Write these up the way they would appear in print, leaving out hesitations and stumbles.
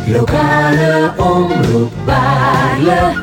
Lokale omroep Baarle.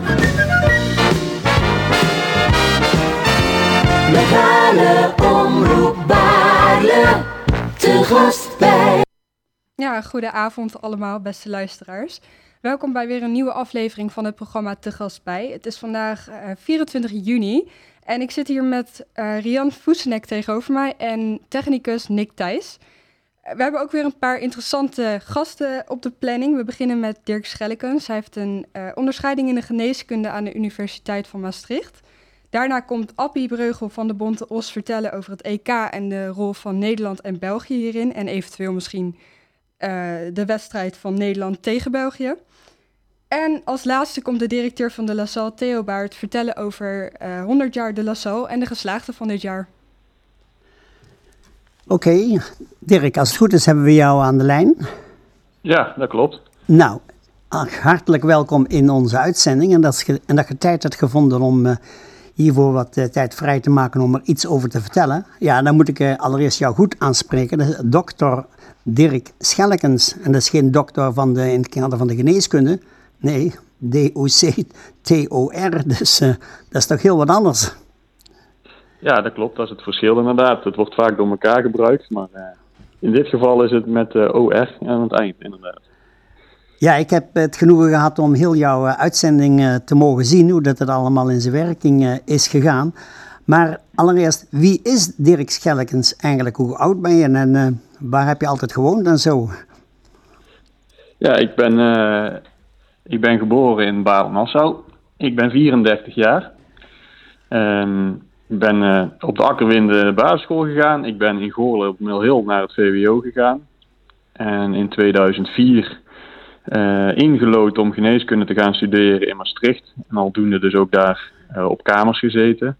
Lokale omroep Baarle. Te gast bij. Ja, goedenavond allemaal, beste luisteraars. Welkom bij weer een nieuwe aflevering van het programma Te Gast Bij. Het is vandaag 24 juni en ik zit hier met Rian Voesenek tegenover mij en technicus Nick Thijs. We hebben ook weer een paar interessante gasten op de planning. We beginnen met Dirk Schellekens. Hij heeft een onderscheiding in de geneeskunde aan de Universiteit van Maastricht. Daarna komt Appie Breugel van de Bonte Os vertellen over het EK en de rol van Nederland en België hierin. En eventueel misschien de wedstrijd van Nederland tegen België. En als laatste komt de directeur van de La Salle, Theo Baert, vertellen over 100 jaar de La Salle en de geslaagden van dit jaar. Oké, Dirk, als het goed is hebben we jou aan de lijn. Ja, dat klopt. Nou, hartelijk welkom in onze uitzending en dat je tijd hebt gevonden om hiervoor wat tijd vrij te maken om er iets over te vertellen. Ja, dan moet ik allereerst jou goed aanspreken. Dat is dokter Dirk Schellekens. En dat is geen dokter in het kader van de geneeskunde. Nee, D-O-C-T-O-R. Dus dat is toch heel wat anders. Ja, dat klopt. Dat is het verschil inderdaad. Het wordt vaak door elkaar gebruikt. Maar in dit geval is het met O-R aan het eind inderdaad. Ja, ik heb het genoegen gehad om heel jouw uitzending te mogen zien. Hoe dat het allemaal in zijn werking is gegaan. Maar allereerst, wie is Dirk Schellekens eigenlijk? Hoe oud ben je en waar heb je altijd gewoond en zo? Ja, ik ben geboren in Baarle-Nassau. Ik ben 34 jaar. Ik ben op de Akkerwinde basisschool gegaan. Ik ben in Goorlen op Mill Hill naar het VWO gegaan. En in 2004 ingelood om geneeskunde te gaan studeren in Maastricht. En aldoende dus ook daar op kamers gezeten.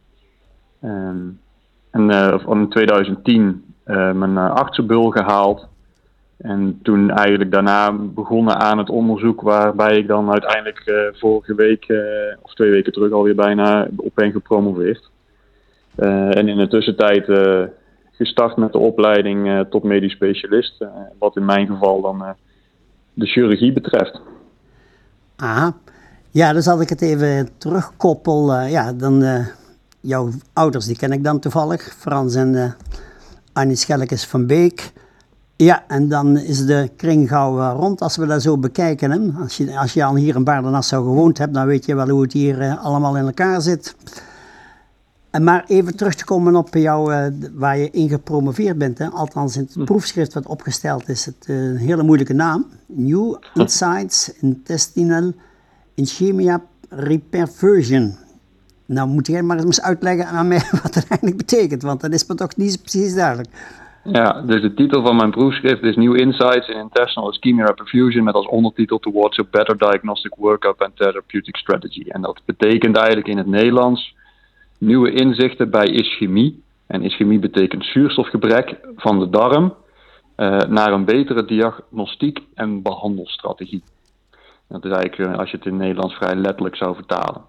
In 2010 mijn artsenbul gehaald. En toen eigenlijk daarna begonnen aan het onderzoek waarbij ik dan uiteindelijk vorige week, of 2 weken terug alweer bijna, op ben gepromoveerd. En in de tussentijd gestart met de opleiding tot medisch specialist. Wat in mijn geval dan de chirurgie betreft. Aha. Ja, dus als ik het even terugkoppel, jouw ouders die ken ik dan toevallig, Frans en Annie Schellekens van Beek. Ja, en dan is de kring gauw rond als we dat zo bekijken. Hè? Als je al hier in Baarle-Nassau gewoond hebt, dan weet je wel hoe het hier allemaal in elkaar zit. Maar even terug te komen op jou, waar je in gepromoveerd bent. Hè? Althans, in het proefschrift wat opgesteld is het een hele moeilijke naam. New Insights Intestinal Ischemia Reperfusion. Nou moet jij maar eens uitleggen aan mij wat dat eigenlijk betekent, want dat is me toch niet precies duidelijk. Ja, dus de titel van mijn proefschrift is New Insights in Intestinal Ischemia Reperfusion met als ondertitel Towards a Better Diagnostic Workup and Therapeutic Strategy. En dat betekent eigenlijk in het Nederlands nieuwe inzichten bij ischemie. En ischemie betekent zuurstofgebrek van de darm naar een betere diagnostiek en behandelstrategie. Dat is eigenlijk, als je het in het Nederlands vrij letterlijk zou vertalen.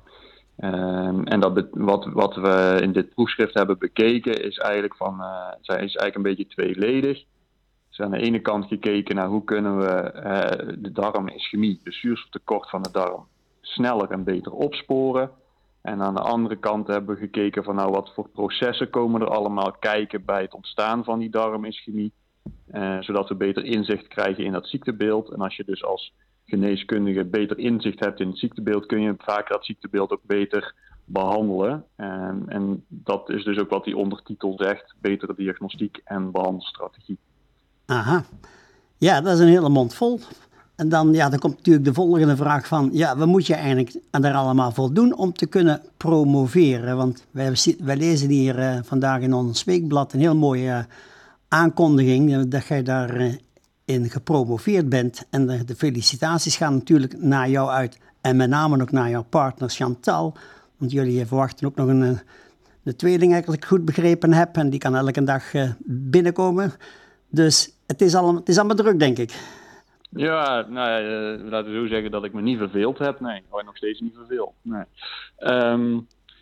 En wat we in dit proefschrift hebben bekeken is eigenlijk een beetje tweeledig. Dus aan de ene kant gekeken naar hoe kunnen we de darmischemie, de zuurstoftekort van de darm, sneller en beter opsporen. En aan de andere kant hebben we gekeken van wat voor processen komen er allemaal kijken bij het ontstaan van die darmischemie. Zodat we beter inzicht krijgen in dat ziektebeeld. En als je dus als geneeskundige beter inzicht hebt in het ziektebeeld, kun je vaak dat ziektebeeld ook beter behandelen. En dat is dus ook wat die ondertitel zegt, betere diagnostiek en behandelstrategie. Aha, ja, dat is een hele mond vol. En dan komt natuurlijk de volgende vraag van, wat moet je eigenlijk daar allemaal voor doen om te kunnen promoveren? Want wij lezen hier vandaag in ons weekblad een heel mooie aankondiging dat jij daar in gepromoveerd bent. En de felicitaties gaan natuurlijk naar jou uit. En met name ook naar jouw partner Chantal. Want jullie verwachten ook nog een tweeling, als ik goed begrepen heb. En die kan elke dag binnenkomen. Dus het is allemaal druk, denk ik. Ja, laten we zo zeggen dat ik me niet verveeld heb. Nee, ik word nog steeds niet verveeld. Nee.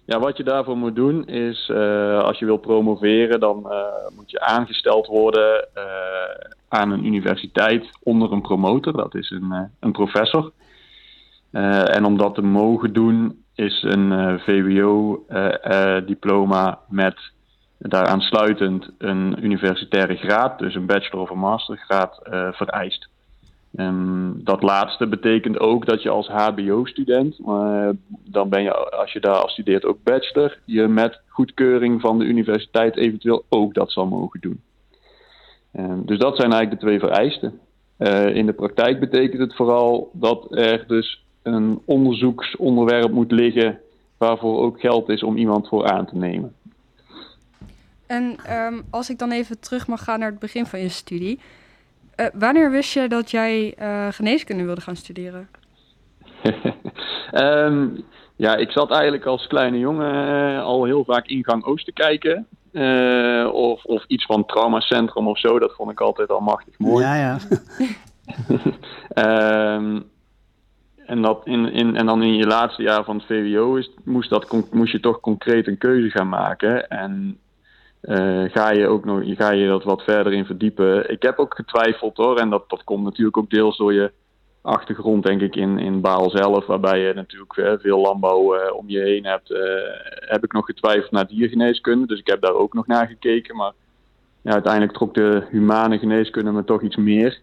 Ja, wat je daarvoor moet doen is, als je wil promoveren, dan moet je aangesteld worden aan een universiteit onder een promotor. Dat is een professor. En om dat te mogen doen is een VWO-diploma met daaraan sluitend een universitaire graad, dus een bachelor of een mastergraad, vereist. Dat laatste betekent ook dat je als HBO-student, dan ben je, als je daar afstudeert, ook bachelor, je met goedkeuring van de universiteit eventueel ook dat zal mogen doen. Dus dat zijn eigenlijk de twee vereisten. In de praktijk betekent het vooral dat er dus een onderzoeksonderwerp moet liggen waarvoor ook geld is om iemand voor aan te nemen. En als ik dan even terug mag gaan naar het begin van je studie. Wanneer wist je dat jij geneeskunde wilde gaan studeren? Ja, ik zat eigenlijk als kleine jongen al heel vaak Ingang Oost te kijken. Of iets van traumacentrum of zo. Dat vond ik altijd al machtig mooi. Ja. En dan in je laatste jaar van het VWO moest je toch concreet een keuze gaan maken. En ga je dat wat verder in verdiepen. Ik heb ook getwijfeld hoor. En dat komt natuurlijk ook deels door je achtergrond, denk ik, in Baal zelf. Waarbij je natuurlijk veel landbouw om je heen hebt. Heb ik nog getwijfeld naar diergeneeskunde. Dus ik heb daar ook nog naar gekeken. Maar ja, uiteindelijk trok de humane geneeskunde me toch iets meer.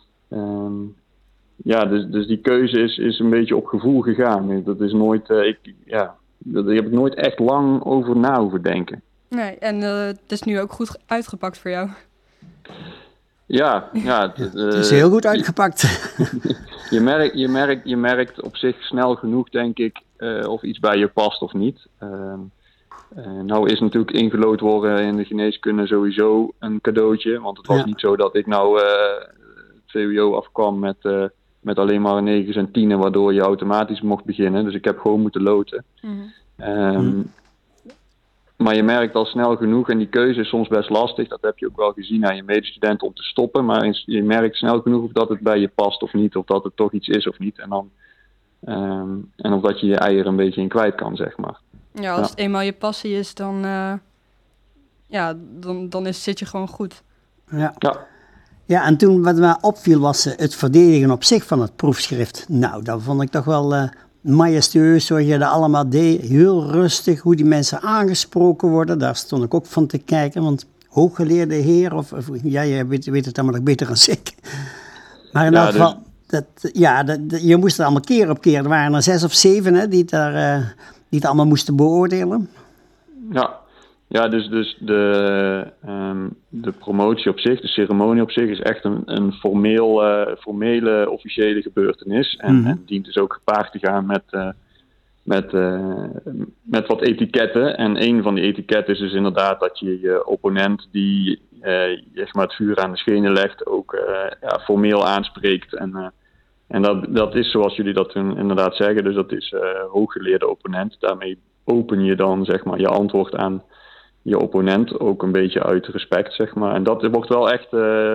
Dus die keuze is een beetje op gevoel gegaan. Dat is nooit, daar heb ik nooit echt lang over na hoeven denken. Nee, en het is nu ook goed uitgepakt voor jou. Ja. Het is heel goed uitgepakt. Je merkt op zich snel genoeg, denk ik, of iets bij je past of niet. Nou is natuurlijk ingelood worden in de geneeskunde sowieso een cadeautje. Want het was niet zo dat ik nou het VWO afkwam met alleen maar 9's en 10's, waardoor je automatisch mocht beginnen. Dus ik heb gewoon moeten loten. Maar je merkt al snel genoeg, en die keuze is soms best lastig. Dat heb je ook wel gezien aan je medestudenten om te stoppen. Maar je merkt snel genoeg of dat het bij je past of niet. Of dat het toch iets is of niet. En of dat je je eieren een beetje in kwijt kan, zeg maar. Ja, als het eenmaal je passie is, dan zit je gewoon goed. Ja, en toen wat me opviel was het verdedigen op zich van het proefschrift. Nou, dat vond ik toch wel majestueus, zoals je dat allemaal deed. Heel rustig, hoe die mensen aangesproken worden. Daar stond ik ook van te kijken, want hooggeleerde heer, jij weet het allemaal nog beter dan ik. Maar in elk geval, je moest er allemaal keer op keer. Er waren er 6 of 7 die het allemaal moesten beoordelen. Ja, dus de promotie op zich, de ceremonie op zich, is echt een formele officiële gebeurtenis. En dient dus ook gepaard te gaan met wat etiketten. En een van die etiketten is dus inderdaad dat je opponent die zeg maar het vuur aan de schenen legt ook formeel aanspreekt. En dat is zoals jullie dat inderdaad zeggen. Dus dat is hooggeleerde opponent. Daarmee open je dan zeg maar je antwoord aan je opponent, ook een beetje uit respect, zeg maar. En dat wordt wel echt,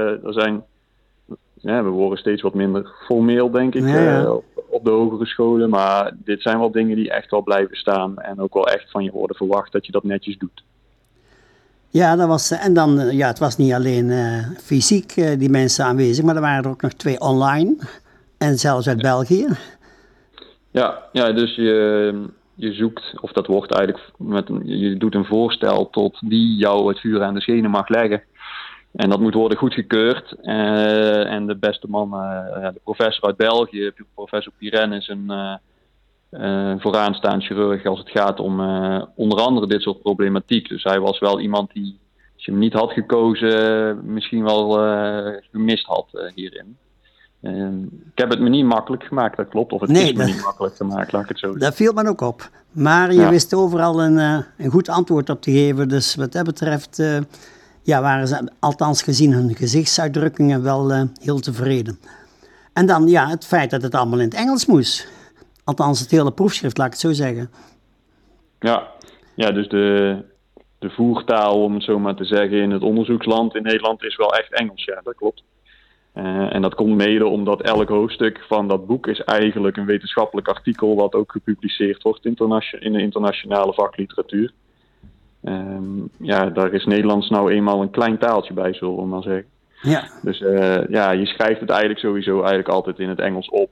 we worden steeds wat minder formeel, denk ik, op de hogere scholen. Maar dit zijn wel dingen die echt wel blijven staan en ook wel echt van je worden verwacht dat je dat netjes doet. Ja, dat was, en dan, het was niet alleen fysiek die mensen aanwezig, maar er waren er ook nog 2 online en zelfs uit België. Ja, dus je zoekt, of dat wordt eigenlijk je doet een voorstel tot wie jou het vuur aan de schenen mag leggen. En dat moet worden goedgekeurd. En de beste man, de professor uit België, professor Piren, is een vooraanstaand chirurg als het gaat om onder andere dit soort problematiek. Dus hij was wel iemand die, als je hem niet had gekozen, misschien wel gemist had hierin. Ik heb het me niet makkelijk gemaakt, dat klopt. Of het is me niet makkelijk gemaakt, laat ik het zo zeggen. Dat viel me ook op. Maar je wist overal een goed antwoord op te geven. Dus wat dat betreft waren ze, althans gezien hun gezichtsuitdrukkingen, wel heel tevreden. En dan het feit dat het allemaal in het Engels moest. Althans het hele proefschrift, laat ik het zo zeggen. Ja, dus de voertaal, om het zo maar te zeggen, in het onderzoeksland in Nederland is wel echt Engels, ja, dat klopt. En dat komt mede omdat elk hoofdstuk van dat boek is eigenlijk een wetenschappelijk artikel wat ook gepubliceerd wordt in de internationale vakliteratuur. Daar is Nederlands nou eenmaal een klein taaltje bij, zullen we maar zeggen. Ja. Dus je schrijft het eigenlijk sowieso altijd in het Engels op.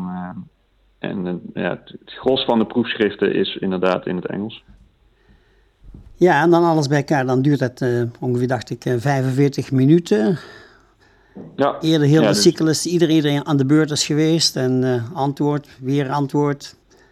Het gros van de proefschriften is inderdaad in het Engels. Ja, en dan alles bij elkaar, dan duurt het ongeveer, dacht ik, 45 minuten. Ja. Eerder heel de cyclus, iedereen aan de beurt is geweest en weer antwoord.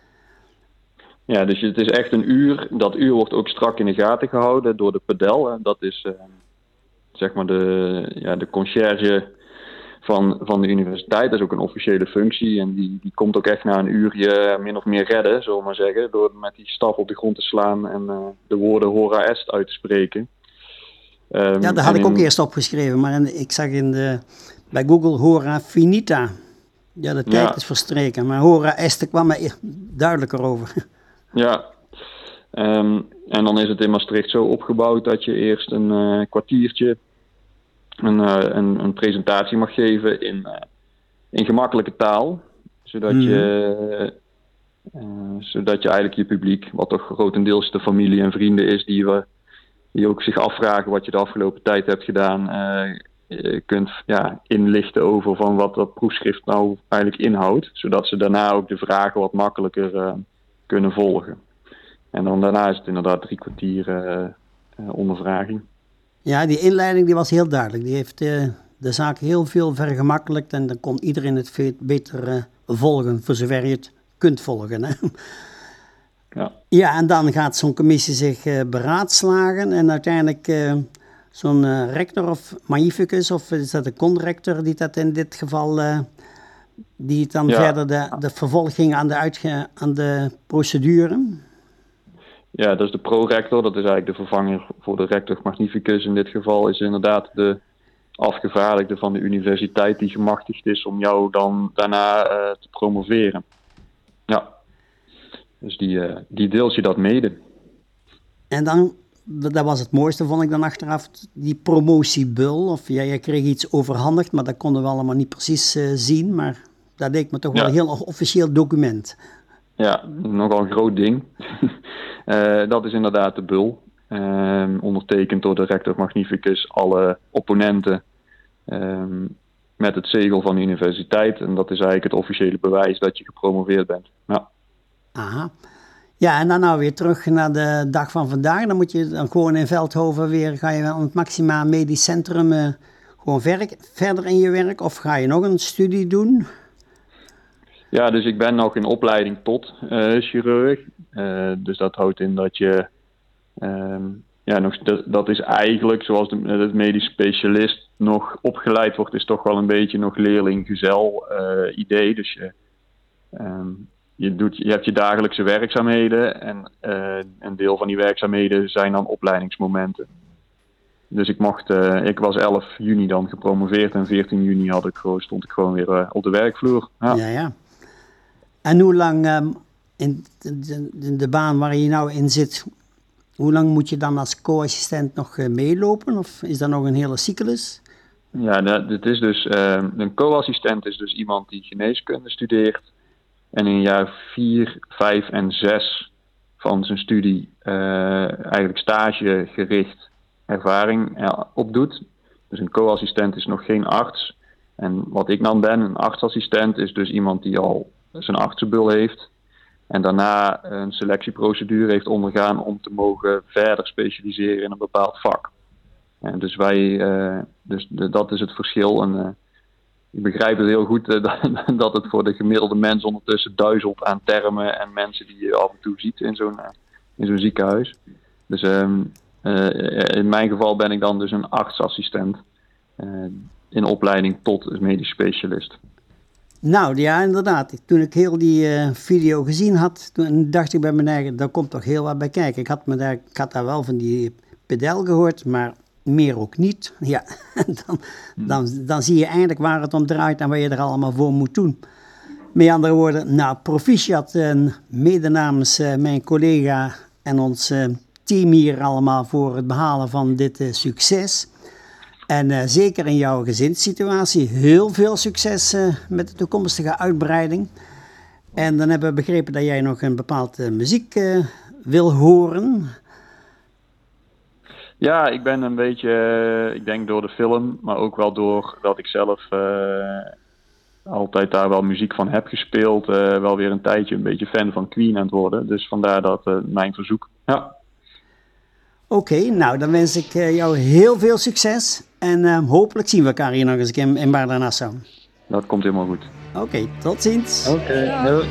Ja, dus het is echt een uur. Dat uur wordt ook strak in de gaten gehouden door de pedel. Dat is zeg maar de conciërge van de universiteit. Dat is ook een officiële functie. En die komt ook echt na een uur je min of meer redden, zullen we maar zeggen. Door met die staf op de grond te slaan en de woorden hora est uit te spreken. Dat had ik ook eerst opgeschreven. Maar ik zag bij Google hora finita. Ja, de tijd is verstreken. Maar hora est kwam er duidelijker over. Ja. En dan is het in Maastricht zo opgebouwd dat je eerst een kwartiertje een presentatie mag geven in gemakkelijke taal. Zodat je eigenlijk je publiek, wat toch grotendeels de familie en vrienden is, die ook zich afvragen wat je de afgelopen tijd hebt gedaan, kunt inlichten over van wat dat proefschrift nou eigenlijk inhoudt. Zodat ze daarna ook de vragen wat makkelijker kunnen volgen. En dan daarna is het inderdaad 3 kwartier ondervraging. Ja, die inleiding die was heel duidelijk. Die heeft de zaak heel veel vergemakkelijkt en dan kon iedereen het veel beter volgen, voor zover je het kunt volgen. Hè? Ja, en dan gaat zo'n commissie zich beraadslagen en uiteindelijk zo'n rector of magnificus, of is dat de conrector die dat in dit geval, die het dan verder de vervolging aan de procedure? Ja, dat is de prorector. Dat is eigenlijk de vervanger voor de rector magnificus. In dit geval is inderdaad de afgevaardigde van de universiteit die gemachtigd is om jou dan daarna te promoveren. Ja, dus die deelt je dat mede. En dan, dat was het mooiste, vond ik dan achteraf, die promotiebul. Of je kreeg iets overhandigd, maar dat konden we allemaal niet precies zien. Maar dat leek me toch wel een heel officieel document. Ja, nogal een groot ding. Dat is inderdaad de bul. Ondertekend door de rector magnificus, alle opponenten met het zegel van de universiteit. En dat is eigenlijk het officiële bewijs dat je gepromoveerd bent. Ja. Aha. Ja, en dan nou weer terug naar de dag van vandaag. Dan moet je dan gewoon in Veldhoven weer, ga je aan het Maxima Medisch Centrum gewoon verder in je werk? Of ga je nog een studie doen? Ja, dus ik ben nog in opleiding tot chirurg. Dus dat houdt in dat je... dat is eigenlijk zoals de medisch specialist nog opgeleid wordt, is toch wel een beetje nog leerling-gezel idee. Dus je hebt je dagelijkse werkzaamheden en een deel van die werkzaamheden zijn dan opleidingsmomenten. Dus ik was 11 juni dan gepromoveerd en 14 juni stond ik gewoon weer op de werkvloer. Ja. En hoe lang in de baan waar je nou in zit, hoe lang moet je dan als co-assistent nog meelopen? Of is dat nog een hele cyclus? Ja, het is dus, een co-assistent is dus iemand die geneeskunde studeert en in jaar 4, 5 en 6 van zijn studie eigenlijk stagegericht ervaring opdoet. Dus een co-assistent is nog geen arts. En wat ik dan ben, een artsassistent, is dus iemand die al zijn artsenbul heeft. En daarna een selectieprocedure heeft ondergaan om te mogen verder specialiseren in een bepaald vak. En dus dat is het verschil. En ik begrijp het heel goed dat het voor de gemiddelde mens ondertussen duizelt aan termen en mensen die je af en toe ziet in zo'n ziekenhuis. Dus in mijn geval ben ik dan dus een artsassistent in opleiding tot medisch specialist. Nou ja, inderdaad. Toen ik heel die video gezien had, toen dacht ik bij mijn eigen, daar komt toch heel wat bij kijken. Ik had daar wel van die pedel gehoord, maar meer ook niet. Ja, dan zie je eigenlijk waar het om draait en wat je er allemaal voor moet doen. Met andere woorden, nou, proficiat, mede namens mijn collega en ons team hier allemaal voor het behalen van dit succes. En zeker in jouw gezinssituatie heel veel succes met de toekomstige uitbreiding. En dan hebben we begrepen dat jij nog een bepaalde muziek wil horen. Ja, ik ben een beetje, ik denk door de film, maar ook wel door dat ik zelf altijd daar wel muziek van heb gespeeld. Wel weer een tijdje een beetje fan van Queen aan het worden. Dus vandaar dat mijn verzoek. Ja. Oké, nou dan wens ik jou heel veel succes. En hopelijk zien we elkaar hier nog eens in Baarle-Nassau. Dat komt helemaal goed. Oké, tot ziens. Oké, doei.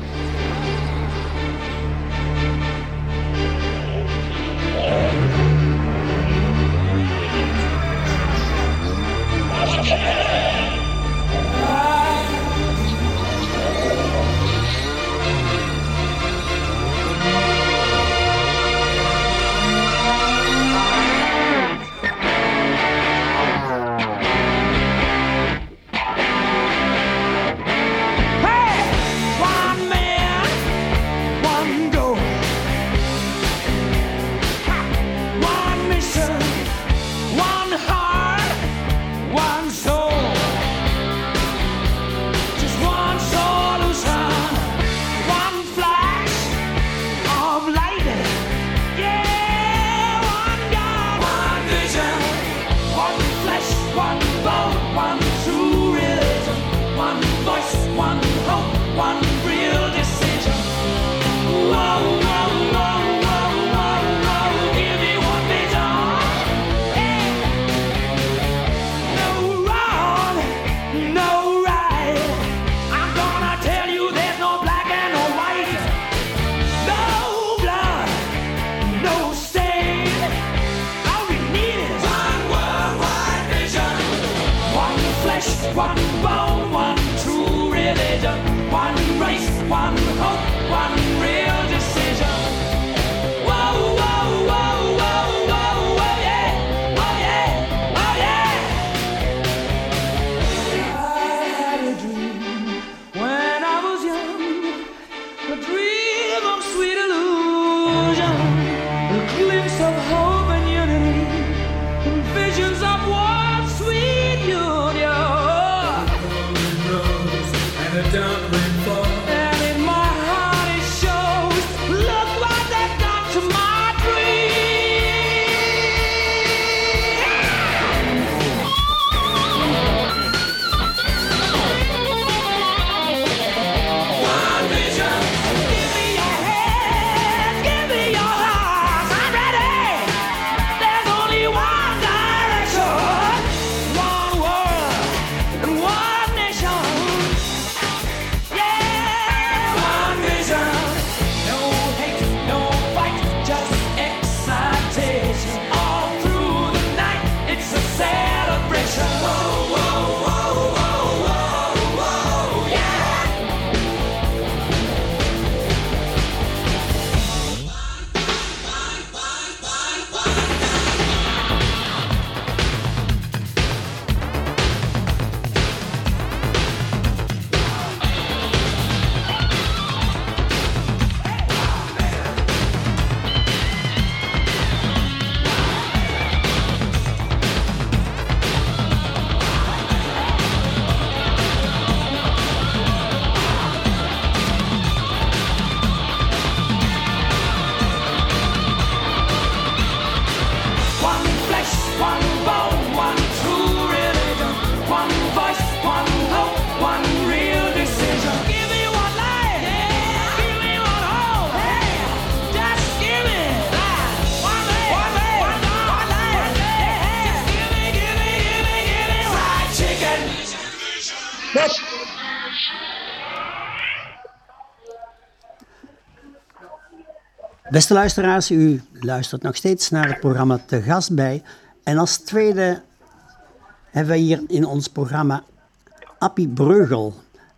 Beste luisteraars, u luistert nog steeds naar het programma Te Gast Bij. En als tweede hebben we hier in ons programma Appie Breugel.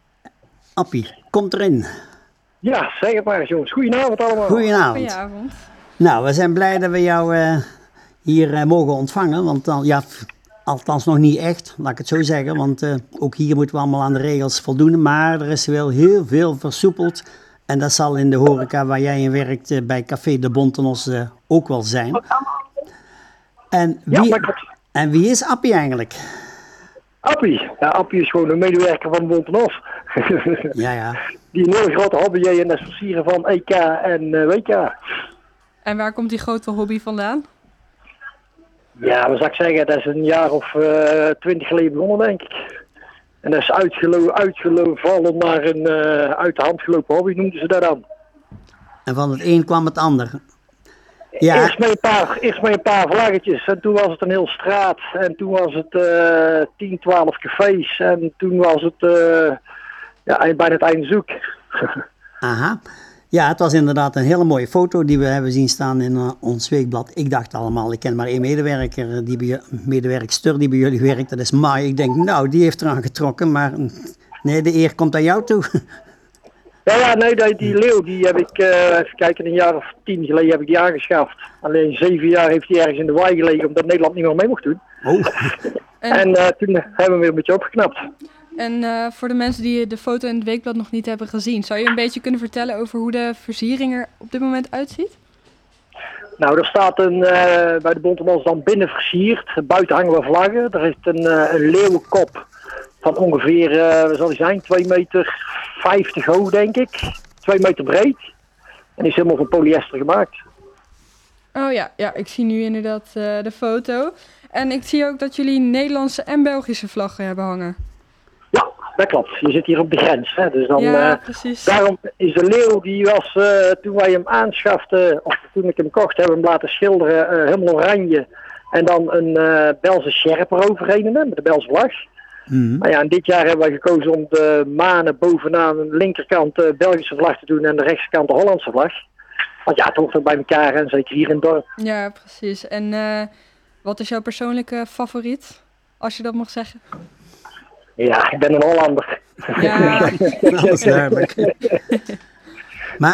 Appie, komt erin. Ja, zeg het maar eens jongens. Goedenavond allemaal. Goedenavond. Goedenavond. Nou, we zijn blij dat we jou hier mogen ontvangen. Want dan, ja, althans nog niet echt, laat ik het zo zeggen. Want ook hier moeten we allemaal aan de regels voldoen. Maar er is wel heel veel versoepeld. En dat zal in de horeca waar jij in werkt bij Café de Bontenos ook wel zijn. En En wie is Appie eigenlijk? Appie. Ja, Appie is gewoon een medewerker van Bontenhof. Ja. Die een heel grote hobby heeft en dat is versieren van EK en WK. En waar komt die grote hobby vandaan? Ja, wat zou ik zeggen, dat is een jaar of 20 geleden begonnen, denk ik. En dat is uitgevallen naar een uit de hand gelopen hobby, noemden ze dat dan. En van het een kwam het ander. Ja. Eerst met een paar vlaggetjes en toen was het een heel straat. En toen was het 10, 12 cafés en toen was het bijna het einde zoek. Aha. Ja, het was inderdaad een hele mooie foto die we hebben zien staan in ons weekblad. Ik dacht allemaal, ik ken maar één medewerker, medewerkster die bij jullie werkt. Dat is Mai. Ik denk, nou, die heeft eraan getrokken, maar nee, de eer komt aan jou toe. Nee, die leeuw, die heb ik, even kijken, een jaar of 10 geleden heb ik die aangeschaft. Alleen 7 jaar heeft hij ergens in de waai gelegen, omdat Nederland niet meer mee mocht doen. Oh. En toen hebben we hem weer een beetje opgeknapt. En voor de mensen die de foto in het weekblad nog niet hebben gezien, zou je een beetje kunnen vertellen over hoe de versiering er op dit moment uitziet? Nou, er staat bij de Bontenbos dan binnen versierd, buiten hangen we vlaggen. Er heeft een leeuwenkop van ongeveer, wat zal die zijn, 2,50 meter hoog, denk ik. 2 meter breed. En is helemaal van polyester gemaakt. Oh ja, ik zie nu inderdaad de foto. En ik zie ook dat jullie Nederlandse en Belgische vlaggen hebben hangen. Ja, dat klopt. Je zit hier op de grens. Hè? Dus dan, ja, precies. Daarom is de leeuw, die was toen wij hem aanschaften, of toen ik hem kocht, hebben we hem laten schilderen, helemaal oranje. En dan een Belse sjerp eroverheen, met de Belse vlag. Mm. Maar ja, en dit jaar hebben wij gekozen om de manen bovenaan de linkerkant de Belgische vlag te doen en de rechterkant de Hollandse vlag. Want ja, het hoort ook bij elkaar en zeker hier in het dorp. Ja, precies. En wat is jouw persoonlijke favoriet, als je dat mag zeggen? Ja, ik ben een Hollander. Ja, Dat is duidelijk. Maar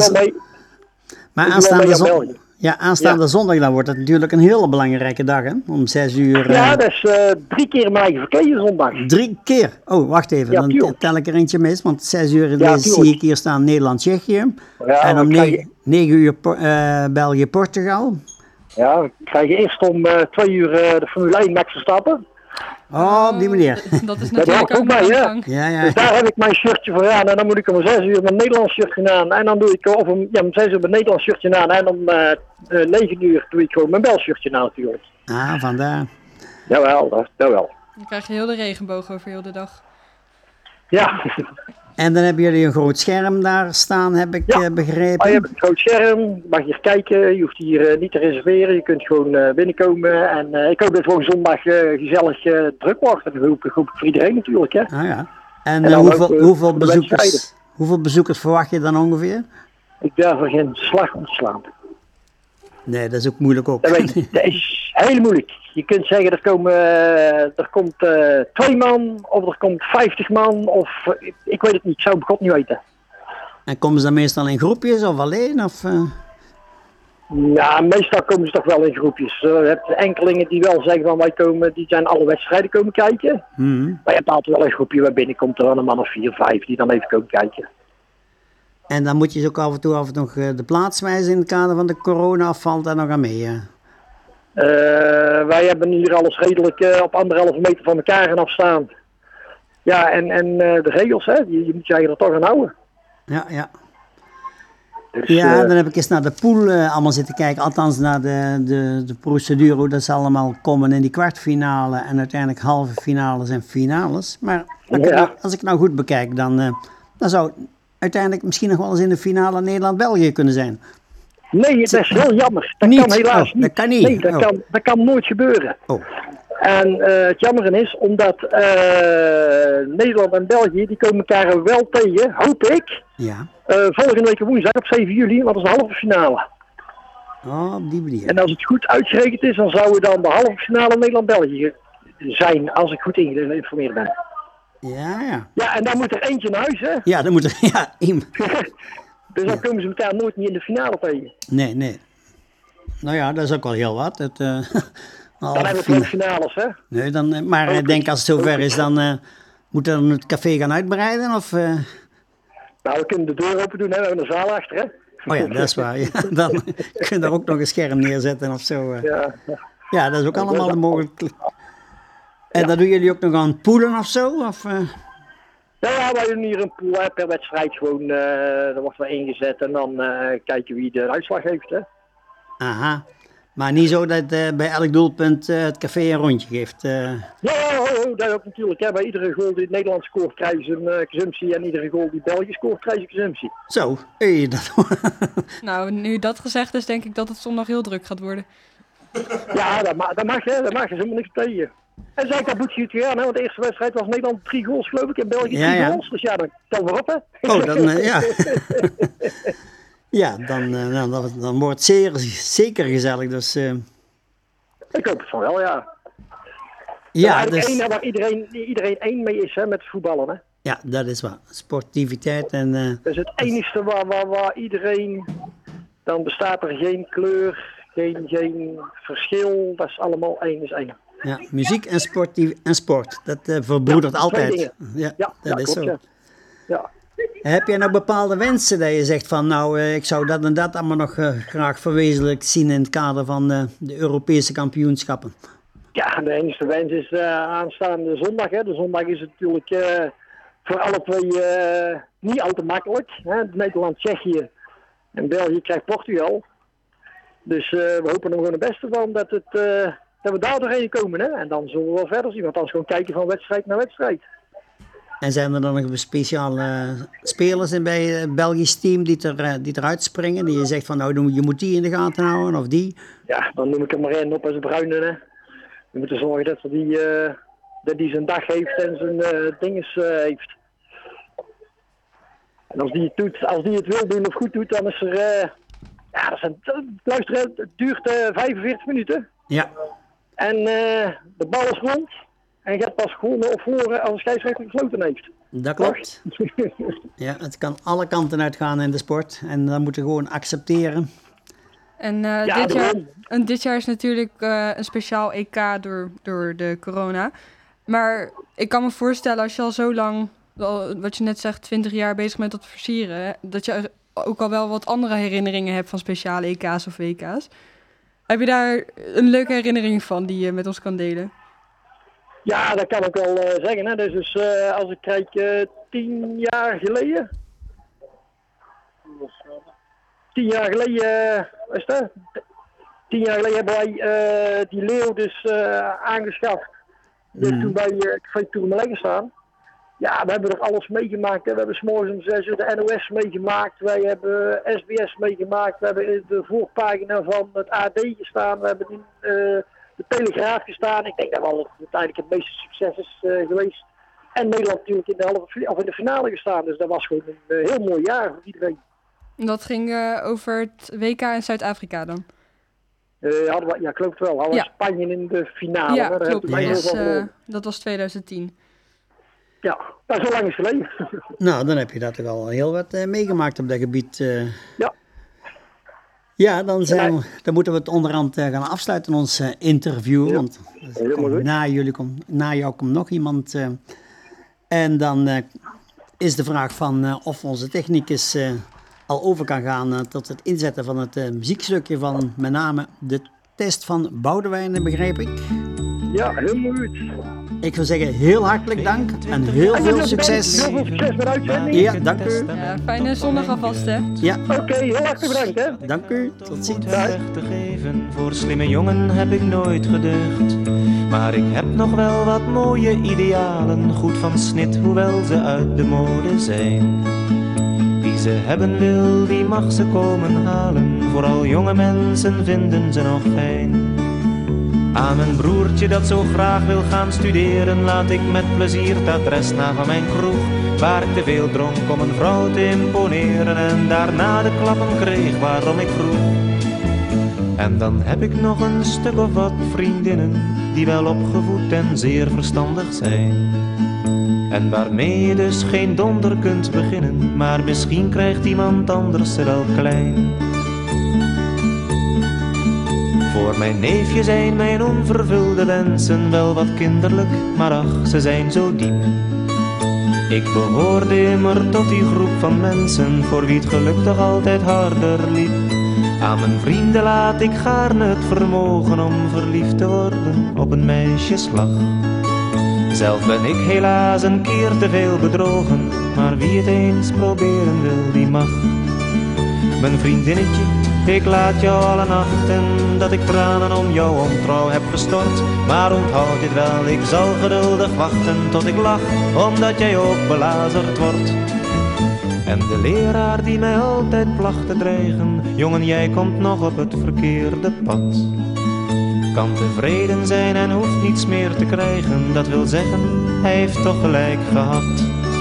aanstaande zondag dan wordt het natuurlijk een hele belangrijke dag, hè? Om 6 uur. Ja, dat is 3 keer mijn eigen verkeer zondag. 3 keer? Oh, wacht even. Ja, dan tuurlijk. tel ik er eentje mis, want 6 uur Ja, zie ik hier staan Nederland-Tsjechië. Ja, En om dan krijg 9 uur België-Portugal. Ja, we krijgen eerst om 2 uur de Formule 1 Max Verstappen. Oh, op die manier. Dat is Dat natuurlijk hoort ook ook de bij, hè? aanvang. Ja. Dus daar heb ik mijn shirtje voor aan. En dan moet ik om 6 uur mijn Nederlands shirtje aan. En dan doe ik om 6 uur mijn Nederlands shirtje aan. En om 9 uur doe ik gewoon mijn Bels shirtje aan natuurlijk. Ah, vandaar. Jawel. Dan krijg je heel de regenboog over heel de dag. Ja. En dan hebben jullie een groot scherm daar staan, heb ik begrepen. Je hebt een groot scherm, je mag hier kijken, je hoeft hier niet te reserveren, je kunt gewoon binnenkomen. En ik hoop dat het gewoon zondag gezellig druk wordt. En dat hoop ik voor iedereen natuurlijk. Hè. Ah ja. En En dan hoeveel bezoekers verwacht je dan ongeveer? Ik durf er geen slag om te slaan. Nee, dat is ook moeilijk ook. Dat is heel moeilijk. Je kunt zeggen er komt 2 man of er komt 50 man of ik weet het niet, ik zou het God niet weten. En komen ze dan meestal in groepjes of alleen? Of, Ja, meestal komen ze toch wel in groepjes. Je hebt enkelingen die wel zeggen van wij komen, die zijn alle wedstrijden komen kijken. Mhm. Maar je hebt altijd wel een groepje waar binnenkomt er wel een man of 4, 5 die dan even komen kijken. En dan moet je ze ook af en toe nog de plaats wijzen in het kader van de corona, of valt daar nog aan mee? Wij hebben hier alles redelijk op 1,5 meter van elkaar gaan afstaan. Ja, en de regels, hè, je moet je er toch aan houden. Ja. Dus, Ja, dan heb ik eens naar de pool allemaal zitten kijken, althans naar de procedure, hoe dat ze allemaal komen in die kwartfinale en uiteindelijk halve finales en finales. Maar als ik het nou goed bekijk, dan zou het uiteindelijk misschien nog wel eens in de finale Nederland-België kunnen zijn. Nee, dat is heel jammer. Dat Niet? kan helaas Oh, niet. dat kan niet. Nee, Oh. dat kan nooit gebeuren. Oh. En het jammer is, omdat Nederland en België, die komen elkaar wel tegen, hoop ik, Ja. volgende week woensdag op 7 juli, want dat is de halve finale. Oh, op die manier. En als het goed uitgerekend is, dan zou het dan de halve finale Nederland-België zijn, als ik goed geïnformeerd ben. Ja. Ja, en dan moet er eentje naar huis, hè. Ja, dan moet er... Ja, Dus dan komen ze elkaar nooit niet in de finale tegen. Nee. Nou ja, dat is ook wel heel wat. Dan hebben we 2 finales, hè. Nee, maar ik denk als het zover is, dan moeten we dan het café gaan uitbreiden? Of, Nou, we kunnen de deur open doen, hè. We hebben een zaal achter, hè. Oh ja, dat is waar. Ja, dan kun je daar ook nog een scherm neerzetten of zo. Ja. Ja, dat is ook allemaal een mogelijk. En dan doen jullie ook nog aan poelen of zo? Of, Ja, wij doen hier een pool per wedstrijd gewoon. Er wordt wel ingezet en dan kijken wie de uitslag heeft. Hè. Aha. Maar niet zo dat bij elk doelpunt het café een rondje geeft. Ja, dat ook natuurlijk. Hè. Bij iedere goal die Nederland scoort krijgen ze een consumptie. En iedere goal die België scoort krijgen ze consumptie. Zo, dat... Nou, nu dat gezegd is, denk ik dat het zondag heel druk gaat worden. Ja, dat mag hè. Dat mag. Er is helemaal niks tegen. En zei ik, dat moet je het weer aan, hè? Want de eerste wedstrijd was Nederland 3 goals geloof ik en België 3 goals. Dus ja, dan tel maar op hè. Oh, dan ja. Ja, dan wordt het zeker gezellig. Dus, Ik hoop het van wel, ja. Ja, dat is dus... één waar iedereen één mee is hè, met voetballen. Hè. Ja, dat is waar. Sportiviteit en... Dat is het enigste waar iedereen... Dan bestaat er geen kleur, geen verschil. Dat is allemaal één is één. Ja, muziek en sport, dat verbroedert altijd. Ja, dat is klopt, zo. Ja. Heb jij nou bepaalde wensen dat je zegt van nou, ik zou dat en dat allemaal nog graag verwezenlijkt zien in het kader van de Europese kampioenschappen? Ja, de enige wens is aanstaande zondag. Hè. De zondag is het natuurlijk voor alle twee niet al te makkelijk. Hè. Nederland, Tsjechië en België krijgt Portugal. Dus we hopen er gewoon het beste van dat we daar doorheen komen. Hè. En dan zullen we wel verder zien, want dan is gewoon kijken van wedstrijd naar wedstrijd. En zijn er dan nog speciale spelers in bij het Belgisch team die eruit springen? Die je zegt van nou, je moet die in de gaten houden of die? Ja, dan noem ik er maar één op als een bruine. Hè. We moeten zorgen dat die zijn dag heeft en zijn dinges heeft. En als die het wil doen of goed doet, dan is er... luister, het duurt 45 minuten. Ja. En de bal is rond. En je hebt pas gewonnen of verloren als een scheidsrechter gesloten heeft. Dat klopt. Ja, het kan alle kanten uitgaan in de sport. En dan moeten we gewoon accepteren. En dit jaar is natuurlijk een speciaal EK door de corona. Maar ik kan me voorstellen als je al zo lang, wat je net zegt, 20 jaar bezig bent met dat versieren, dat je ook al wel wat andere herinneringen hebt van speciale EK's of WK's. Heb je daar een leuke herinnering van die je met ons kan delen? Ja, dat kan ik wel zeggen. Hè. Dus als ik kijk 10 jaar geleden. 10 jaar geleden, wat is dat? 10 jaar geleden hebben wij die leeuw dus aangeschaft. Die heeft toen bij Café Tourmalet gestaan. Ja, we hebben er alles meegemaakt. Hè. We hebben 's morgens om 6 uur de NOS meegemaakt. Wij hebben SBS meegemaakt. We hebben in de voorpagina van het AD gestaan. We hebben in de Telegraaf gestaan. Ik denk dat wel uiteindelijk het meeste succes is geweest. En Nederland natuurlijk in de finale gestaan. Dus dat was gewoon een heel mooi jaar voor iedereen. Dat ging over het WK in Zuid-Afrika dan? Ja, klopt wel. Hadden we Spanje in de finale. Ja, hè. klopt. Dat was 2010. Ja, dat is zo lang is geleden. Nou, dan heb je dat toch al heel wat meegemaakt op dat gebied. Ja. Ja, dan moeten we het onderhand gaan afsluiten, ons interview. Ja. Want na jou komt nog iemand. En dan is de vraag van of onze technicus al over kan gaan tot het inzetten van het muziekstukje van met name de test van Boudewijn, begrijp ik. Ja, helemaal goed. Ik wil zeggen heel hartelijk dank en heel veel succes. Heel veel succes met de uitzending. Ja, dank u. Ja, fijne zondag alvast, hè. Ja. Oké, heel hartelijk bedankt, hè. Dank u, tot ziens. Weg te geven, voor slimme jongen heb ik nooit geducht. Maar ik heb nog wel wat mooie idealen, goed van snit, hoewel ze uit de mode zijn. Wie ze hebben wil, die mag ze komen halen, vooral jonge mensen vinden ze nog fijn. Aan mijn broertje dat zo graag wil gaan studeren, laat ik met plezier het adres na van mijn kroeg, waar ik te veel dronk om een vrouw te imponeren en daarna de klappen kreeg waarom ik vroeg. En dan heb ik nog een stuk of wat vriendinnen, die wel opgevoed en zeer verstandig zijn. En waarmee je dus geen donder kunt beginnen, maar misschien krijgt iemand anders ze wel klein. Voor mijn neefje zijn mijn onvervulde wensen wel wat kinderlijk, maar ach, ze zijn zo diep. Ik behoorde immer tot die groep van mensen, voor wie het geluk toch altijd harder liep. Aan mijn vrienden laat ik gaarne het vermogen om verliefd te worden op een meisjeslag. Zelf ben ik helaas een keer te veel bedrogen, maar wie het eens proberen wil, die mag. Mijn vriendinnetje, ik laat jou alle nachten dat ik tranen om jouw ontrouw heb gestort. Maar onthoud dit wel, ik zal geduldig wachten tot ik lach, omdat jij ook belazerd wordt. En de leraar die mij altijd placht te dreigen, jongen, jij komt nog op het verkeerde pad. Kan tevreden zijn en hoeft niets meer te krijgen, dat wil zeggen, hij heeft toch gelijk gehad.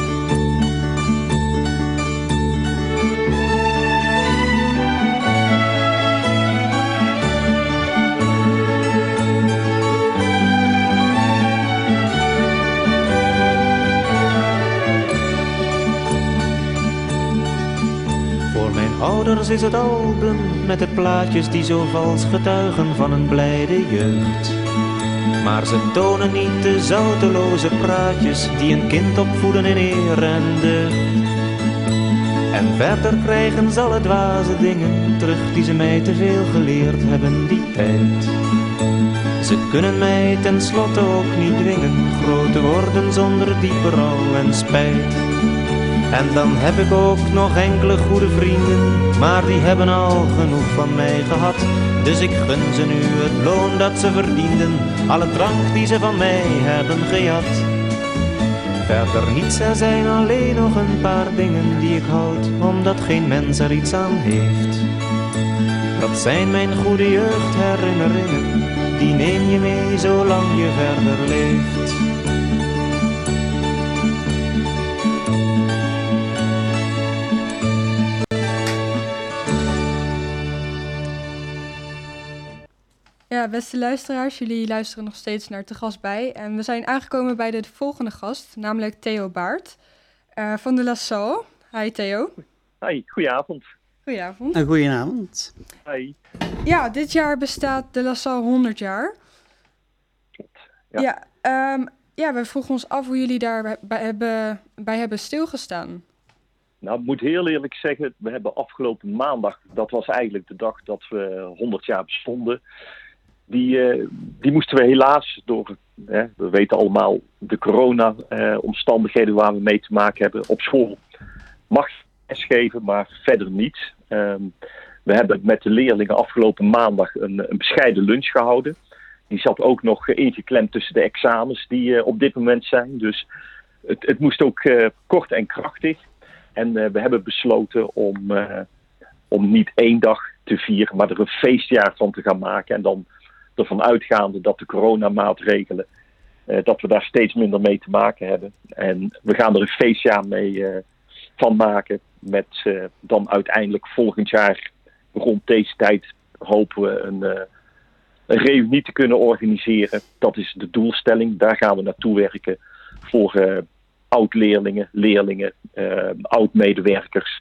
Ouders is het album met de plaatjes die zo vals getuigen van een blijde jeugd. Maar ze tonen niet de zouteloze praatjes die een kind opvoeden in eer en deugd. En verder krijgen ze alle dwaze dingen terug die ze mij te veel geleerd hebben die tijd. Ze kunnen mij tenslotte ook niet dwingen groot te worden zonder diepe rouw en spijt. En dan heb ik ook nog enkele goede vrienden, maar die hebben al genoeg van mij gehad. Dus ik gun ze nu het loon dat ze verdienden, alle drank die ze van mij hebben gejat. Verder niets, er zijn alleen nog een paar dingen die ik houd, omdat geen mens er iets aan heeft. Dat zijn mijn goede jeugdherinneringen, die neem je mee zolang je verder leeft. Ja, beste luisteraars, jullie luisteren nog steeds naar Te Gast Bij. En we zijn aangekomen bij de volgende gast, namelijk Theo Baert van de La Salle. Hi Theo. Hi, goedenavond. Goedenavond. Een goedenavond. Hi. Ja, dit jaar bestaat de La Salle 100 jaar. Klopt. Ja. We vroegen ons af hoe jullie daarbij hebben stilgestaan. Nou, ik moet heel eerlijk zeggen, we hebben afgelopen maandag, dat was eigenlijk de dag dat we 100 jaar bestonden. Die moesten we helaas door, we weten allemaal, de corona-omstandigheden waar we mee te maken hebben. Op school mag je lesgeven, maar verder niet. We hebben met de leerlingen afgelopen maandag een bescheiden lunch gehouden. Die zat ook nog ingeklemd tussen de examens die op dit moment zijn. Dus het moest ook kort en krachtig. En we hebben besloten om niet 1 dag te vieren, maar er een feestjaar van te gaan maken. En dan ervan uitgaande dat de coronamaatregelen, dat we daar steeds minder mee te maken hebben. En we gaan er een feestjaar mee van maken. Met dan uiteindelijk volgend jaar rond deze tijd hopen we een reunie te kunnen organiseren. Dat is de doelstelling. Daar gaan we naartoe werken voor oud-leerlingen, leerlingen, oud-medewerkers.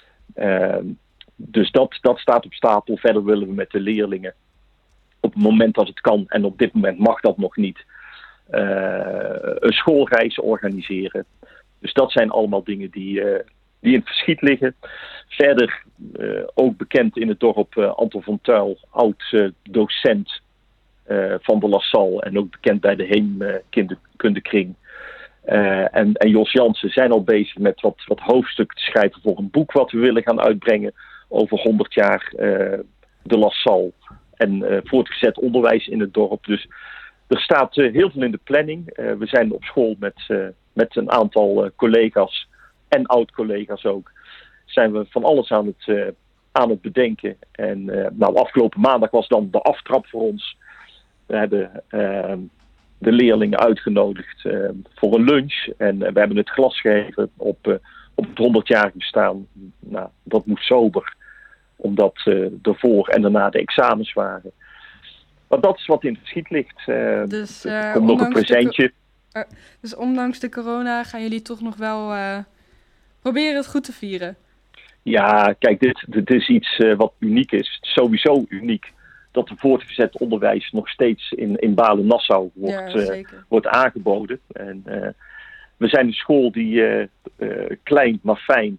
Dus dat staat op stapel. Verder willen we met de leerlingen op het moment dat het kan, en op dit moment mag dat nog niet, een schoolreis organiseren. Dus dat zijn allemaal dingen die in het verschiet liggen. Verder ook bekend in het dorp Anton van Tuil, oud-docent van de La Salle en ook bekend bij de Heemkundekring. En Jos Jansen zijn al bezig met wat hoofdstukken te schrijven voor een boek wat we willen gaan uitbrengen over 100 jaar de La Salle en voortgezet onderwijs in het dorp. Dus er staat heel veel in de planning. We zijn op school met een aantal collega's en oud-collega's ook. Zijn we van alles aan het bedenken. En afgelopen maandag was dan de aftrap voor ons. We hebben de leerlingen uitgenodigd voor een lunch. En we hebben het glas gegeven op het 100-jarig bestaan. Nou, dat moest sober. Omdat ervoor en daarna de examens waren. Maar dat is wat in het verschiet ligt. Dus, er komt nog een presentje. Dus ondanks de corona gaan jullie toch nog wel proberen het goed te vieren? Ja, kijk, dit is iets wat uniek is. Het is sowieso uniek dat het voortgezet onderwijs nog steeds in Balen-Nassau wordt aangeboden. En we zijn een school die klein maar fijn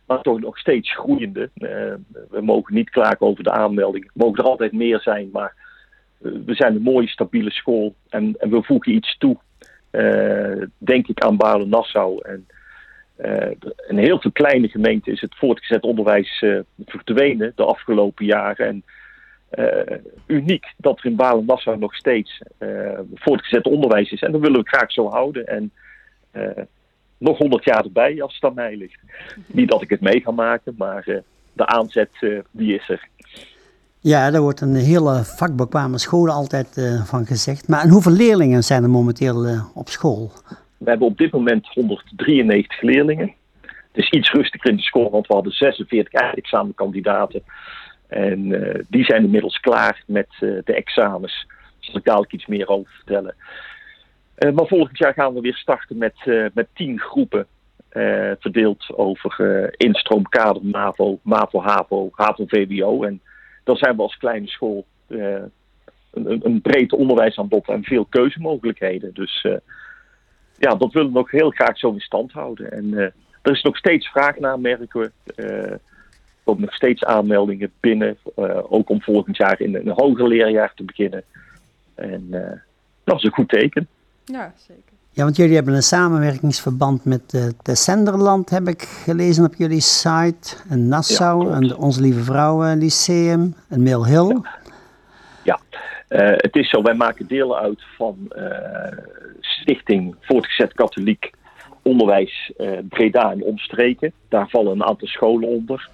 maar toch nog steeds groeiende. We mogen niet klagen over de aanmeldingen. Er mogen er altijd meer zijn, maar we zijn een mooie, stabiele school. En we voegen iets toe, denk ik, aan Baarle-Nassau. En in heel veel kleine gemeenten is het voortgezet onderwijs verdwenen de afgelopen jaren. En uniek dat er in Baarle-Nassau nog steeds voortgezet onderwijs is. En dat willen we graag zo houden. En nog 100 jaar erbij als het aan mij ligt. Niet dat ik het mee ga maken, maar de aanzet die is er. Ja, daar wordt een hele vakbekwame school altijd van gezegd. Maar en hoeveel leerlingen zijn er momenteel op school? We hebben op dit moment 193 leerlingen. Het is iets rustiger in de school, want we hadden 46 eindexamenkandidaten. En die zijn inmiddels klaar met de examens. Daar zal ik dadelijk iets meer over vertellen. Maar volgend jaar gaan we weer starten met 10 groepen. Verdeeld over instroomkader, MAVO, MAVO-HAVO, HAVO-VWO. En dan zijn we als kleine school een breed onderwijsaanbod en veel keuzemogelijkheden. Dus dat willen we nog heel graag zo in stand houden. En er is nog steeds vraag naar, merken we. Er komen nog steeds aanmeldingen binnen. Ook om volgend jaar in een hoger leerjaar te beginnen. En dat is een goed teken. Ja, zeker. Ja, want jullie hebben een samenwerkingsverband met Tessenderland, heb ik gelezen op jullie site. En Nassau, en de Onze Lieve Vrouwen Lyceum en Mill Hill. Ja. Het is zo, wij maken deel uit van Stichting Voortgezet Katholiek Onderwijs Breda en omstreken. Daar vallen een aantal scholen onder.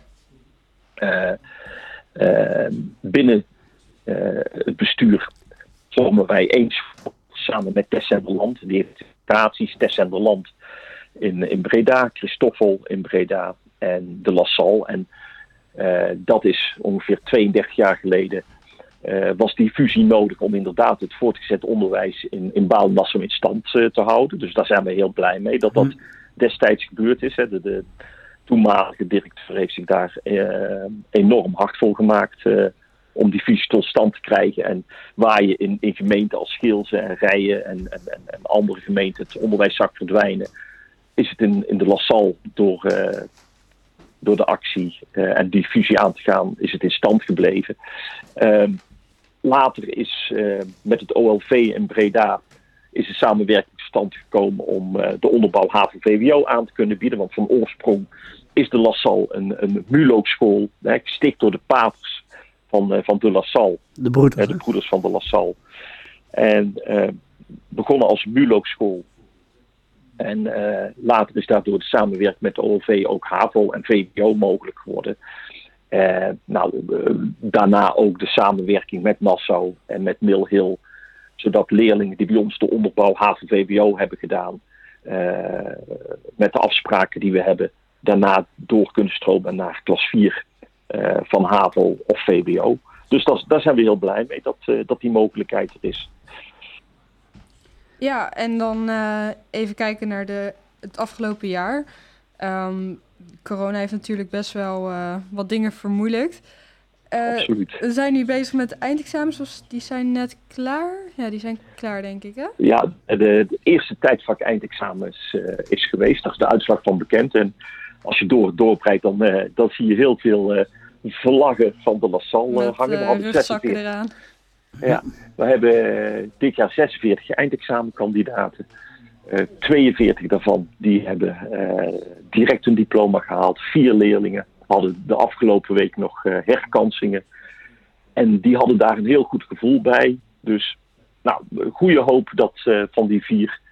Binnen het bestuur vormen wij eens samen met Tessenderland. Die heeft locaties, Tessenderland in Breda, Christoffel in Breda en de La Salle. En dat is ongeveer 32 jaar geleden was die fusie nodig om inderdaad het voortgezet onderwijs in Baarle-Nassau in stand te houden. Dus daar zijn we heel blij mee dat dat destijds gebeurd is. Hè. De toenmalige directeur heeft zich daar enorm hard voor gemaakt om die fusie tot stand te krijgen. En waar je in gemeenten als Geelse en Rijen en andere gemeenten het onderwijs zag verdwijnen, is het in de La Salle door de actie en die fusie aan te gaan, is het in stand gebleven. Later is met het OLV in Breda is een samenwerking tot stand gekomen om de onderbouw HAVO-VWO aan te kunnen bieden. Want van oorsprong is de La Salle een MULO-school, gesticht door de paters van de La Salle. De broeders. De broeders van de La Salle. En begonnen als MULO-school. En later is daardoor de samenwerking met de OLV ook HAVO en VWO mogelijk geworden. Daarna ook de samenwerking met Nassau en met Mill Hill. Zodat leerlingen die bij ons de onderbouw HAVO-VWO hebben gedaan, met de afspraken die we hebben, daarna door kunnen stromen naar klas 4 van HAVO of VWO. Dus daar zijn we heel blij mee dat die mogelijkheid er is. Ja, en dan even kijken naar het afgelopen jaar. Corona heeft natuurlijk best wel wat dingen vermoeilijkt. Absoluut. We zijn nu bezig met de eindexamens, die zijn net klaar. Ja, die zijn klaar, denk ik, hè? Ja, de eerste tijdvak eindexamens is geweest. Daar is de uitslag van bekend. En als je doorbreidt, dan zie je heel veel vlaggen van de La Salle hangen. We hadden rugzakken eraan. Ja, we hebben dit jaar 46 eindexamenkandidaten. 42 daarvan die hebben direct een diploma gehaald. 4 leerlingen hadden de afgelopen week nog herkansingen. En die hadden daar een heel goed gevoel bij. Dus goede hoop dat van die 4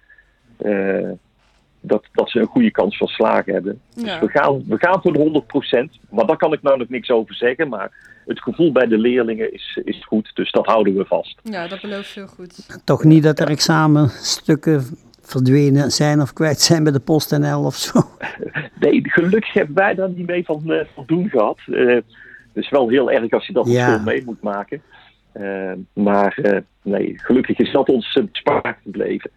dat ze een goede kans van slagen hebben. Ja. Dus we gaan voor de 100%. Maar daar kan ik nou nog niks over zeggen. Maar het gevoel bij de leerlingen is goed. Dus dat houden we vast. Ja, dat belooft veel goed. Toch niet dat er examenstukken verdwenen zijn of kwijt zijn bij de PostNL of zo? Nee, gelukkig hebben wij daar niet mee van doen gehad. Het is wel heel erg als je dat zo mee moet maken. Nee, gelukkig is dat ons bespaard gebleven.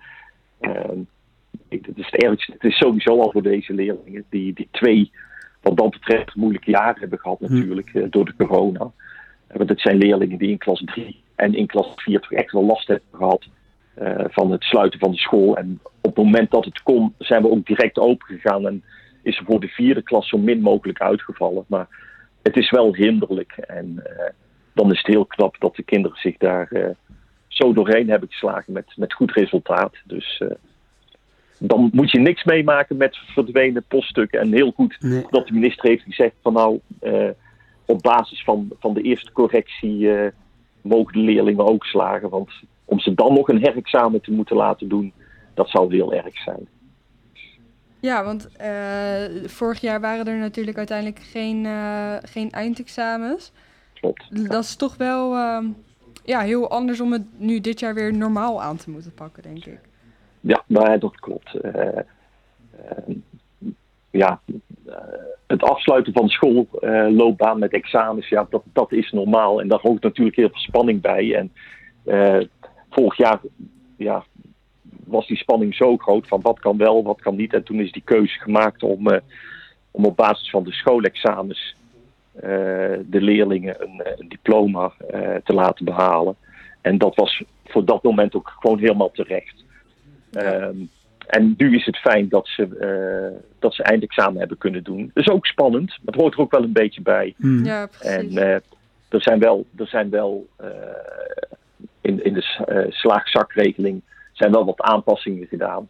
Het is sowieso al voor deze leerlingen die 2, wat dat betreft, moeilijke jaren hebben gehad natuurlijk door de corona. Want het zijn leerlingen die in klas 3 en in klas 4 toch echt wel last hebben gehad van het sluiten van de school. En op het moment dat het kon, zijn we ook direct open gegaan en is er voor de 4e klas zo min mogelijk uitgevallen. Maar het is wel hinderlijk. En dan is het heel knap dat de kinderen zich daar zo doorheen hebben geslagen met goed resultaat. Dus dan moet je niks meemaken met verdwenen poststukken. En heel goed dat de minister heeft gezegd van op basis van de eerste correctie mogen de leerlingen ook slagen. Want om ze dan nog een herexamen te moeten laten doen, dat zou heel erg zijn. Ja, want vorig jaar waren er natuurlijk uiteindelijk geen eindexamens. Klopt. Dat is toch wel heel anders om het nu dit jaar weer normaal aan te moeten pakken, denk ik. Ja, maar dat klopt. Het afsluiten van de schoolloopbaan met examens, dat is normaal. En daar hoort natuurlijk heel veel spanning bij. En vorig jaar was die spanning zo groot van wat kan wel, wat kan niet. En toen is die keuze gemaakt om op basis van de schoolexamens de leerlingen een diploma te laten behalen. En dat was voor dat moment ook gewoon helemaal terecht. En nu is het fijn dat ze eindexamen hebben kunnen doen. Dat is ook spannend, maar het hoort er ook wel een beetje bij. Ja, precies. En er zijn wel in de slaagzakregeling zijn wel wat aanpassingen gedaan.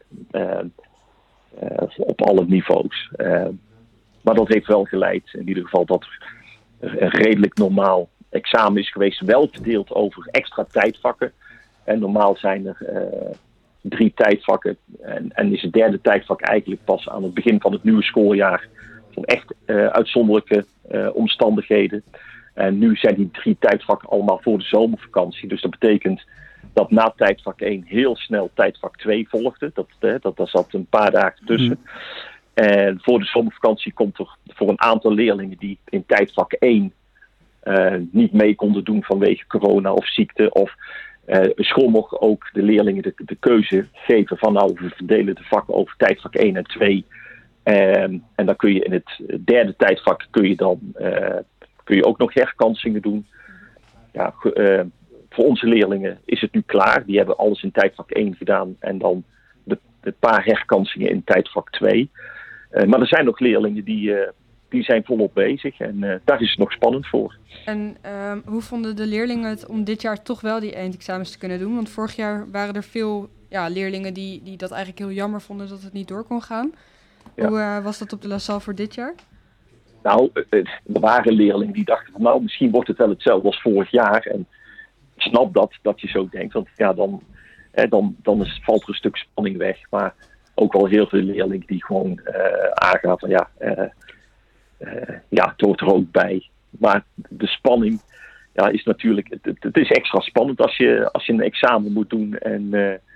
Op alle niveaus. Maar dat heeft wel geleid, in ieder geval, dat er een redelijk normaal examen is geweest. Wel verdeeld over extra tijdvakken. En normaal zijn er 3 tijdvakken. En is het 3e tijdvak eigenlijk pas aan het begin van het nieuwe schooljaar. Van echt uitzonderlijke omstandigheden. En nu zijn die 3 tijdvakken allemaal voor de zomervakantie. Dus dat betekent dat na tijdvak 1 heel snel tijdvak 2 volgde. Dat zat een paar dagen tussen. En voor de zomervakantie komt er voor een aantal leerlingen die in tijdvak 1 niet mee konden doen vanwege corona of ziekte. Of school mocht ook de leerlingen de keuze geven van we verdelen de vakken over tijdvak 1 en 2. En dan kun je in het 3e tijdvak kun je ook nog herkansingen doen. Ja, voor onze leerlingen is het nu klaar. Die hebben alles in tijdvak 1 gedaan en dan de paar herkansingen in tijdvak 2. Maar er zijn nog leerlingen die zijn volop bezig en daar is het nog spannend voor. En hoe vonden de leerlingen het om dit jaar toch wel die eindexamens te kunnen doen? Want vorig jaar waren er veel leerlingen die dat eigenlijk heel jammer vonden dat het niet door kon gaan. Ja. Hoe was dat op de LaSalle voor dit jaar? Nou, er waren leerlingen die dachten van misschien wordt het wel hetzelfde als vorig jaar. En ik snap dat je zo denkt, want dan valt er een stuk spanning weg. Maar ook wel heel veel leerlingen die gewoon aangaan van het hoort er ook bij. Maar de spanning is natuurlijk, het is extra spannend als je een examen moet doen. En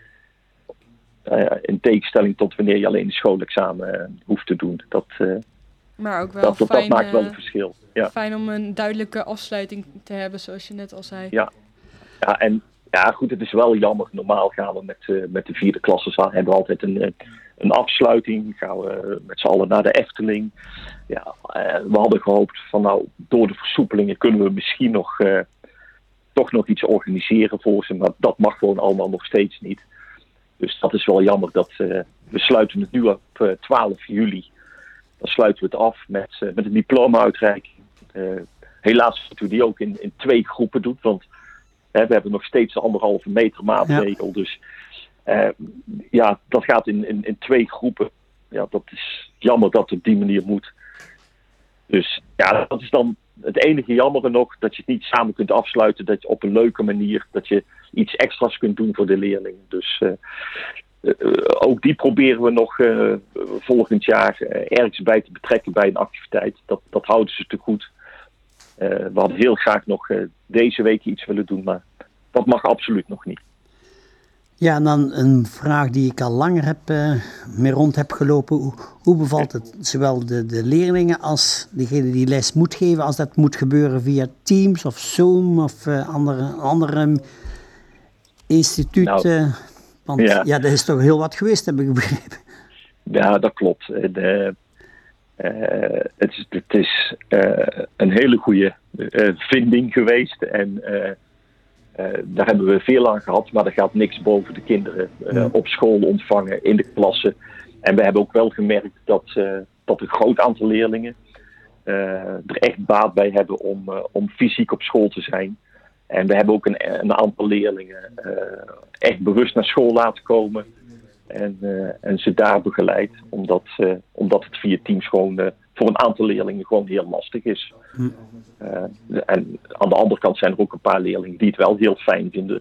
in tegenstelling tot wanneer je alleen een schoolexamen hoeft te doen. Maar ook wel fijn, dat maakt wel een verschil. Ja. Fijn om een duidelijke afsluiting te hebben, zoals je net al zei. Ja, en goed, het is wel jammer. Normaal gaan we met de 4e klassen hebben we altijd een afsluiting. Gaan we met z'n allen naar de Efteling. Ja, we hadden gehoopt van door de versoepelingen kunnen we misschien toch nog iets organiseren voor ze. Maar dat mag gewoon allemaal nog steeds niet. Dus dat is wel jammer dat we sluiten het nu op 12 juli. Dan sluiten we het af met een diploma-uitreiking. Helaas moeten we die ook in 2 groepen doen. Want we hebben nog steeds de 1,5 meter maatregel. Ja. Dus dat gaat in 2 groepen. Ja, dat is jammer dat het op die manier moet. Dus dat is dan het enige jammere nog. Dat je het niet samen kunt afsluiten. Dat je op een leuke manier, dat je iets extra's kunt doen voor de leerlingen. Dus ook die proberen we nog volgend jaar ergens bij te betrekken bij een activiteit. Dat houden ze te goed. We hadden heel graag nog deze week iets willen doen, maar dat mag absoluut nog niet. Ja, en dan een vraag die ik al langer mee rond heb gelopen. Hoe bevalt het zowel de leerlingen als degene die les moet geven, als dat moet gebeuren via Teams of Zoom of andere instituten? Want dat is toch heel wat geweest, heb ik begrepen. Ja, dat klopt. Het is een hele goede vinding geweest en daar hebben we veel aan gehad, maar er gaat niks boven de kinderen op school ontvangen, in de klassen. En we hebben ook wel gemerkt dat een groot aantal leerlingen er echt baat bij hebben om fysiek op school te zijn. En we hebben ook een aantal leerlingen echt bewust naar school laten komen. En ze daar begeleid. Omdat het via teams gewoon voor een aantal leerlingen gewoon heel lastig is. En aan de andere kant zijn er ook een paar leerlingen die het wel heel fijn vinden.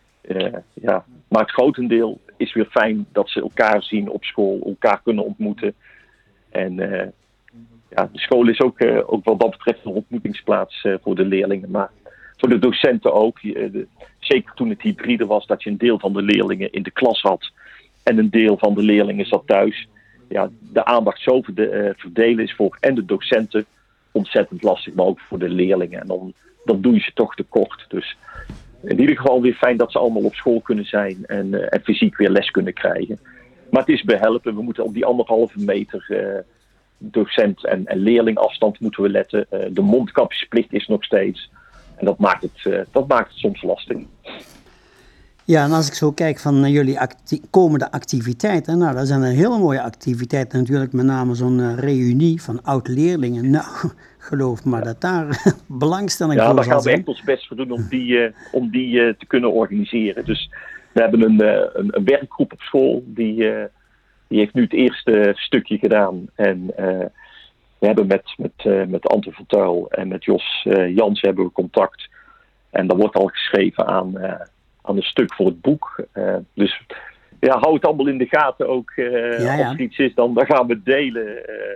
Maar het grotendeel is weer fijn dat ze elkaar zien op school. Elkaar kunnen ontmoeten. En de school is ook wat dat betreft een ontmoetingsplaats voor de leerlingen. Maar voor de docenten ook. Zeker toen het hybride was, dat je een deel van de leerlingen in de klas had. En een deel van de leerlingen zat thuis. Ja, de aandacht zo verdelen is voor en de docenten ontzettend lastig, maar ook voor de leerlingen. En dan doe je ze toch tekort. Dus in ieder geval weer fijn dat ze allemaal op school kunnen zijn en fysiek weer les kunnen krijgen. Maar het is behelpen. We moeten op die 1,5 meter docent en leerlingafstand moeten we letten. De mondkapjesplicht is nog steeds. En dat maakt het soms lastig. Ja, en als ik zo kijk van jullie komende activiteiten, nou, dat zijn een hele mooie activiteiten natuurlijk, met name zo'n reunie van oud-leerlingen. Nou, geloof maar dat daar belangstelling voor zal zijn. Ja, daar gaan we echt ons best voor doen om die te kunnen organiseren. Dus we hebben een werkgroep op school, die heeft nu het eerste stukje gedaan. En we hebben met Anton van Tuil en met Jos Jans hebben we contact. En daar wordt al geschreven aan een stuk voor het boek. Dus hou het allemaal in de gaten ook. Als er iets is, dan gaan we het delen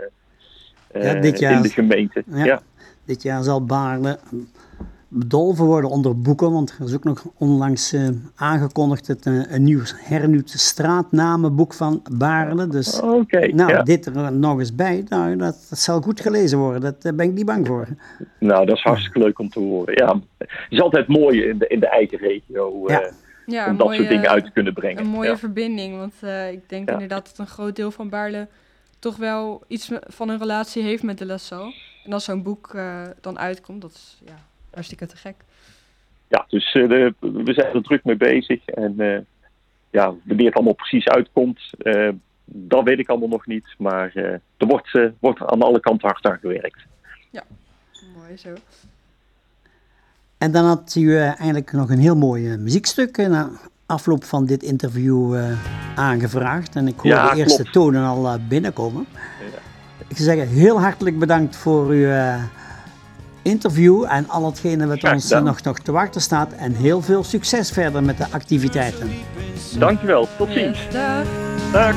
dit jaar, in de gemeente. Ja. Dit jaar zal Baarle bedolven worden onder boeken, want er is ook nog onlangs aangekondigd een hernieuwd straatnamenboek van Baarle. Dus dit er nog eens bij, nou, dat zal goed gelezen worden. Daar ben ik niet bang voor. Nou, dat is hartstikke leuk om te horen. Ja, het is altijd mooi in de eigen regio om dat soort dingen uit te kunnen brengen. Een mooie verbinding, want ik denk inderdaad dat een groot deel van Baarle toch wel iets van een relatie heeft met de Lesseau. En als zo'n boek dan uitkomt, dat is hartstikke te gek. Ja, dus we zijn er druk mee bezig. En wanneer het allemaal precies uitkomt, dat weet ik allemaal nog niet. Maar er wordt aan alle kanten hard aan gewerkt. Ja, mooi zo. En dan had u eigenlijk nog een heel mooi muziekstuk na afloop van dit interview aangevraagd. En ik hoor de eerste tonen al binnenkomen. Ja. Ik zou zeggen, heel hartelijk bedankt voor uw interview en al hetgene wat ons nog te wachten staat. En heel veel succes verder met de activiteiten. Dankjewel, tot ziens. Dag. Dag.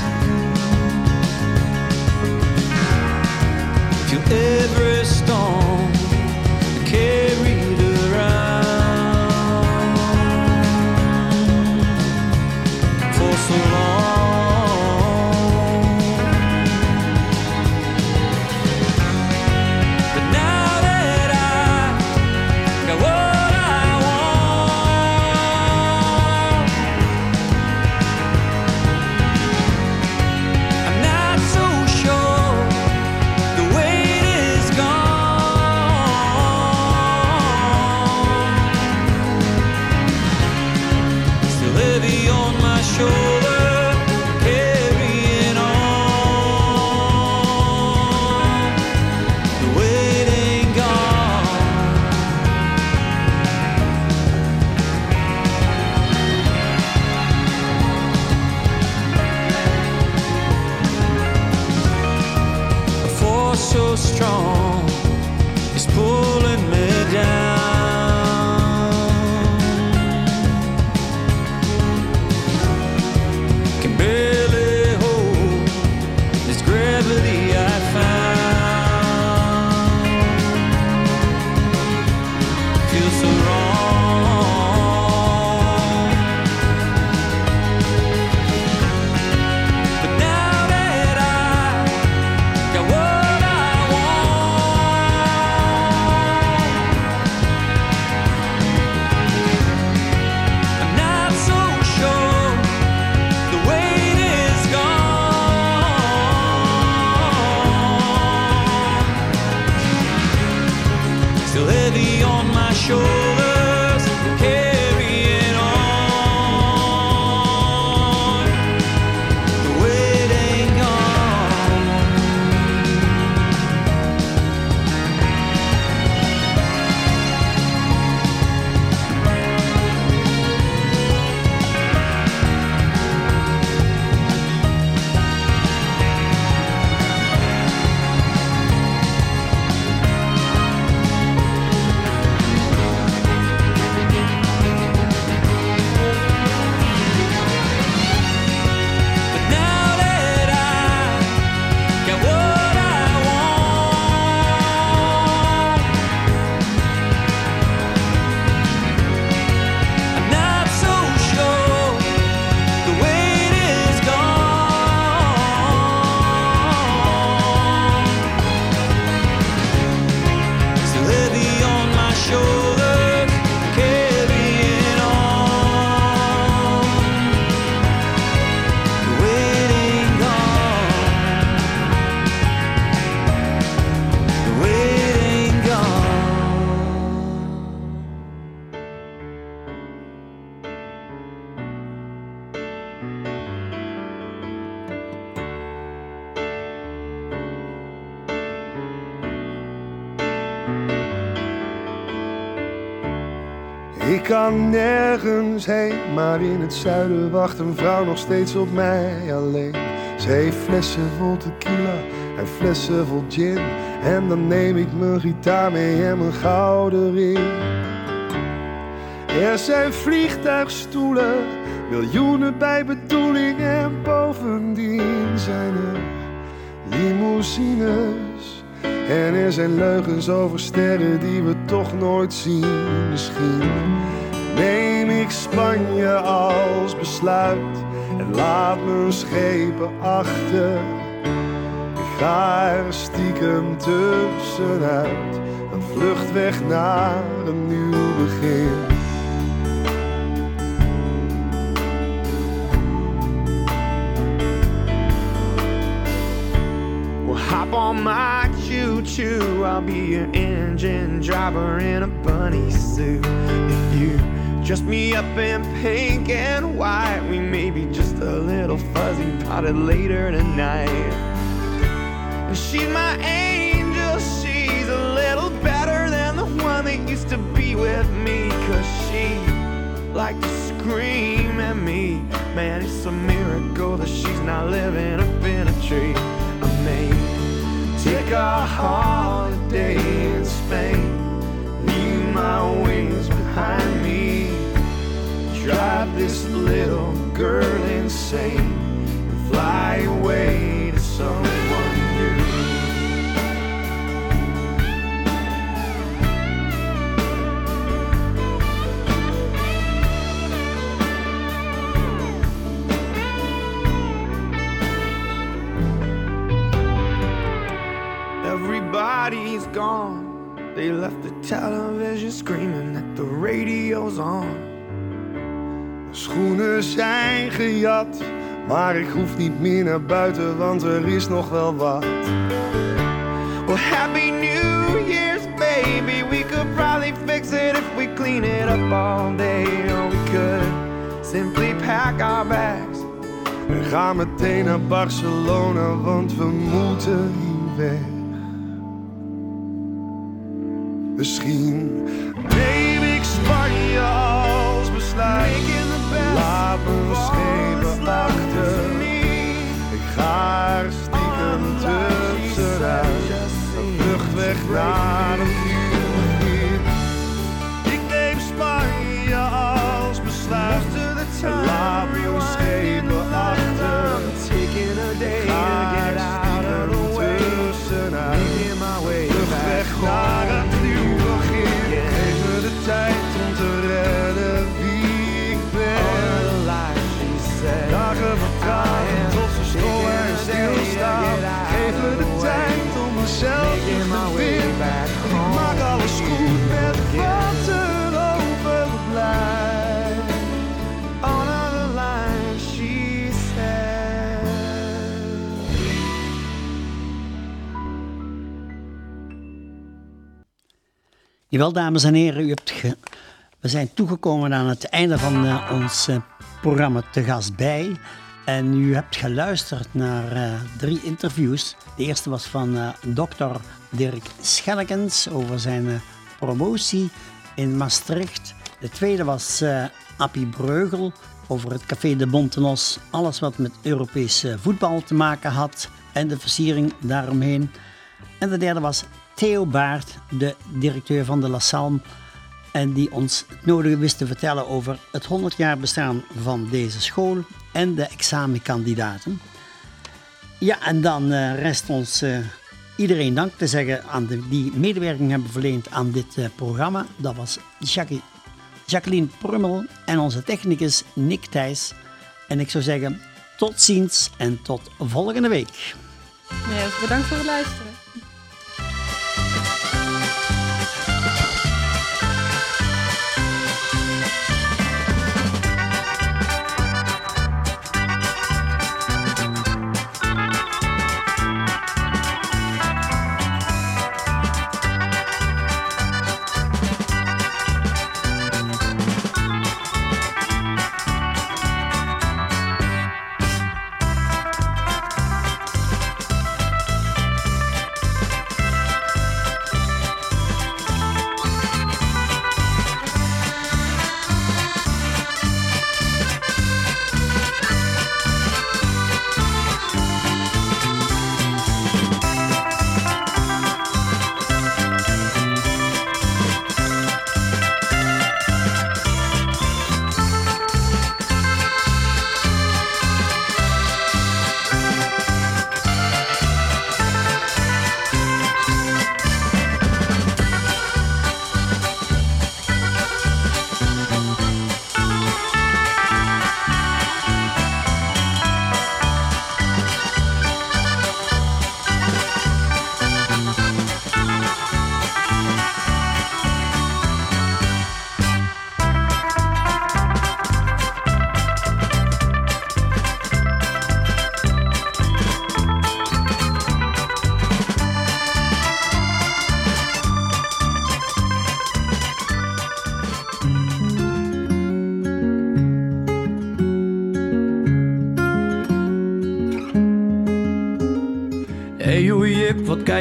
If you ever a storm carried around for so long, but now that I got what I want, I'm not so sure the weight is gone. Still heavy on my shoulder, carrying on. The weight ain't gone. A force so strong is pulling me down. Can barely hold this gravity I found. Feels so wrong. But now that I got what I want, I'm not so sure the weight is gone. Still heavy on my shoulders, carrying on. The weight ain't gone. Ik kan nergens heen, maar in het zuiden wacht een vrouw nog steeds op mij alleen. Ze heeft flessen vol tequila en flessen vol gin. En dan neem ik mijn gitaar mee en mijn gouden ring. Er zijn vliegtuigstoelen, miljoenen bij bedoeling. En bovendien zijn er limousines. En er zijn leugens over sterren die we toch nooit zien. Misschien neem ik Spanje als besluit en laat mijn schepen achter. Ik ga er stiekem tussenuit, een vlucht weg naar een nieuw begin. Hop on my choo-choo, I'll be your engine driver in a bunny suit. If you dress me up in pink and white, we may be just a little fuzzy about it later tonight. And she's my angel, she's a little better than the one that used to be with me. 'Cause she liked to scream at me. Man, it's a miracle that she's not living up in a tree. I may take a holiday in Spain, leave my wings behind me, drive this little girl insane, and fly away to someone new. Everybody's gone. They left the television screaming that the radio's on. De schoenen zijn gejat, maar ik hoef niet meer naar buiten, want er is nog wel wat. Well, Happy New Year's, baby. We could probably fix it if we clean it up all day. Or we could simply pack our bags. We gaan meteen naar Barcelona, want we moeten hier weg. Misschien neem ik Spanje als besluit. Laat mijn schepen achter. Ik ga er stiekem tussenuit. Een vlucht weg naar een nieuw begin. Ik neem Spanje als besluit. Laat mijn schepen achter. Ik ga er stiekem tussenuit. Vlucht weg naar een nieuw begin. Geef me de tijd om te redden wie ik ben. Dagen vertragen tot ze stollen en stilstaan. Geef me de tijd om mezelf terug te vinden. Ik maak alles goed met wat er overblijft. On the line, she said. Jawel, dames en heren, we zijn toegekomen aan het einde van ons programma Te Gast Bij. En u hebt geluisterd naar 3 interviews. De eerste was van dokter Dirk Schellekens over zijn promotie in Maastricht. De tweede was Appie Breugel over het Café de Bontenos. Alles wat met Europees voetbal te maken had en de versiering daaromheen. En de derde was Theo Baert, de directeur van de La Salme. En die ons het nodige wist te vertellen over het 100 jaar bestaan van deze school en de examenkandidaten. Ja, en dan rest ons iedereen dank te zeggen aan die medewerking hebben verleend aan dit programma. Dat was Jacqueline Prummel en onze technicus Nick Thijs. En ik zou zeggen, tot ziens en tot volgende week. Yes, bedankt voor het luisteren.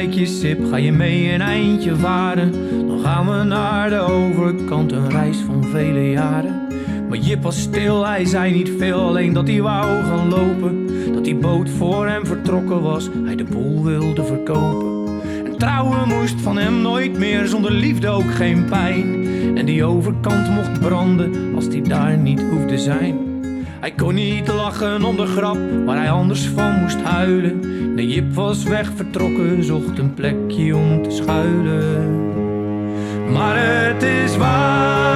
lijkje sip, ga je mee een eindje varen. Dan gaan we naar de overkant, een reis van vele jaren. Maar Jip was stil, hij zei niet veel, alleen dat hij wou gaan lopen. Dat die boot voor hem vertrokken was, hij de boel wilde verkopen. En trouwen moest van hem nooit meer, zonder liefde ook geen pijn. En die overkant mocht branden, als die daar niet hoefde zijn. Hij kon niet lachen om de grap, waar hij anders van moest huilen. De Jip was weg vertrokken, zocht een plekje om te schuilen. Maar het is waar,